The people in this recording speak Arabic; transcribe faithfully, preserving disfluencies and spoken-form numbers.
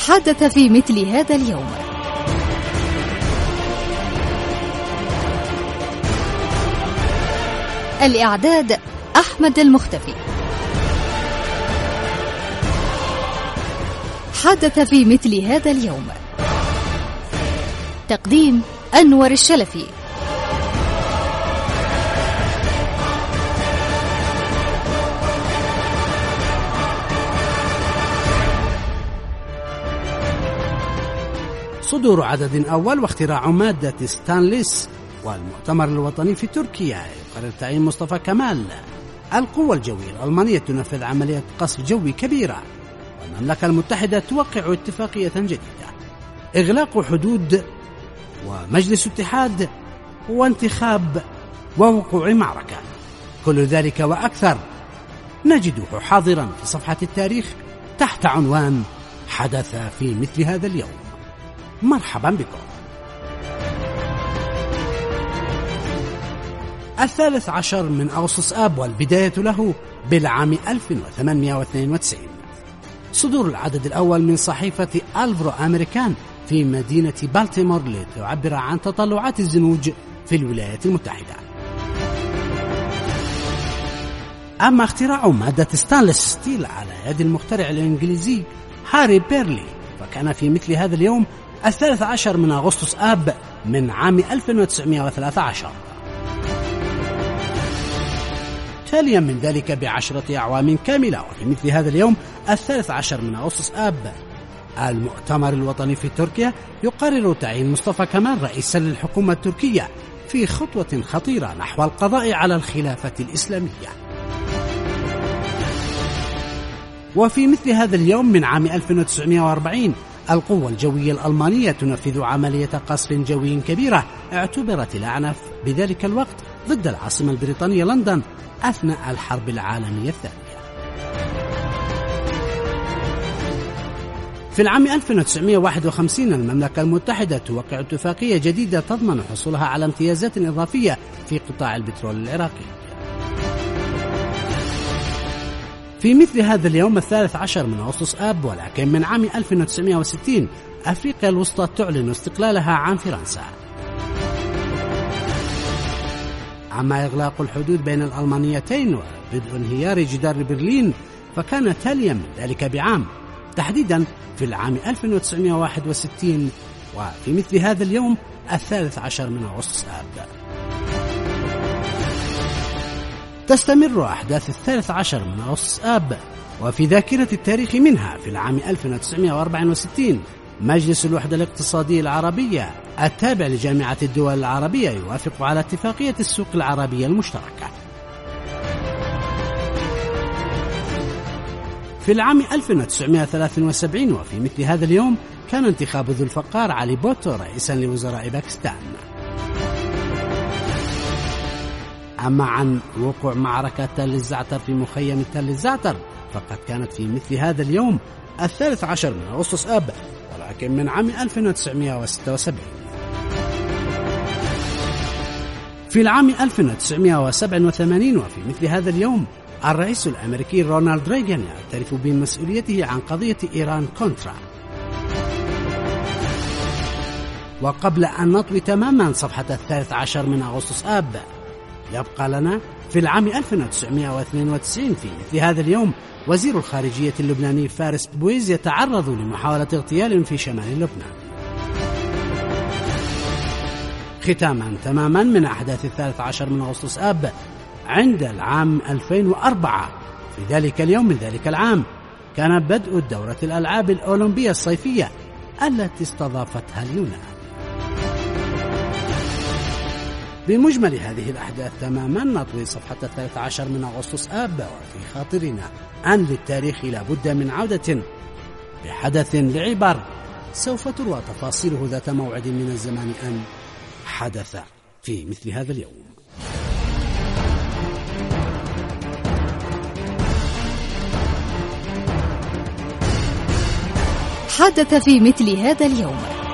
حدث في مثل هذا اليوم. الإعداد أحمد المختفي. حدث في مثل هذا اليوم. تقديم أنور الشلفي. صدور عدد أول واختراع مادة ستانلس، والمؤتمر الوطني في تركيا يقرر تعيين مصطفى كمال. القوة الجوية الألمانية تنفذ عملية قصف جوي كبيرة، والمملكة المتحدة توقع اتفاقية جديدة. إغلاق حدود ومجلس اتحاد وانتخاب ووقوع معركة، كل ذلك وأكثر نجده حاضرا في صفحة التاريخ تحت عنوان حدث في مثل هذا اليوم. مرحبا بكم. الثالث عشر من أغسطس آب، والبداية له بالعام ألف وثمانمائة واثنين وتسعين. صدور العدد الأول من صحيفة ألفرو أمريكان في مدينة بالتيمور لتعبر عن تطلعات الزنوج في الولايات المتحدة. أما اختراع مادة ستانلس ستيل على يد المخترع الإنجليزي هاري بيرلي، فكان في مثل هذا اليوم الثالث عشر من أغسطس آب من عام ألف وتسعمائة وثلاثة عشر. تاليا من ذلك بعشرة أعوام كاملة وفي مثل هذا اليوم الثالث عشر من أغسطس آب، المؤتمر الوطني في تركيا يقرر تعيين مصطفى كمال رئيسا للحكومة التركية في خطوة خطيرة نحو القضاء على الخلافة الإسلامية. وفي مثل هذا اليوم من عام ألف وتسعمائة وأربعين القوة الجوية الألمانية تنفذ عملية قصف جوي كبيرة اعتبرت الأعنف بذلك الوقت ضد العاصمة البريطانية لندن أثناء الحرب العالمية الثانية. في العام ألف وتسعمائة وواحد وخمسين المملكة المتحدة توقع اتفاقية جديدة تضمن حصولها على امتيازات إضافية في قطاع البترول العراقي. في مثل هذا اليوم الثالث عشر من أغسطس آب، ولكن من عام ألف وتسعمائة وستين أفريقيا الوسطى تعلن استقلالها عن فرنسا. أما إغلاق الحدود بين الألمانيتين وبدء انهيار جدار برلين فكان تاليا من ذلك بعام، تحديدا في العام ألف وتسعمائة وواحد وستين، وفي مثل هذا اليوم الثالث عشر من أغسطس آب. تستمر أحداث الثالث عشر من أغسطس آب، وفي ذاكرة التاريخ منها في العام ألف وتسعمائة وأربعة وستين مجلس الوحدة الاقتصادية العربية التابع لجامعة الدول العربية يوافق على اتفاقية السوق العربية المشتركة. في العام ألف وتسعمائة وثلاثة وسبعين وفي مثل هذا اليوم كان انتخاب ذو الفقار علي بوتو رئيسا لوزراء باكستان. أما عن وقوع معركة تل الزعتر في مخيم تل الزعتر فقد كانت في مثل هذا اليوم الثالث عشر من أغسطس آب، ولكن من عام ألف وتسعمائة وستة وسبعين. في العام ألف وتسعمائة وسبعة وثمانين وفي مثل هذا اليوم الرئيس الأمريكي رونالد ريغان يعترف بمسؤوليته عن قضية إيران كونترا. وقبل أن نطوي تماما صفحة الثالث عشر من أغسطس آب، يبقى لنا في العام ألف وتسعمائة واثنين وتسعين في مثل هذا اليوم وزير الخارجية اللبناني فارس بويز يتعرض لمحاولة اغتيال في شمال لبنان. ختاما تماما من أحداث الثالث عشر من أغسطس آب، عند العام ألفين وأربعة في ذلك اليوم من ذلك العام كان بدء الدورة الألعاب الأولمبية الصيفية التي استضافتها اليونان. بمجمل هذه الأحداث تماما نطوي صفحة الثالث عشر من أغسطس آب، وفي خاطرنا أن للتاريخ لابد من عودة بحدث لعبر سوف تروى تفاصيله ذات موعد من الزمان أن حدث في مثل هذا اليوم. حدث في مثل هذا اليوم.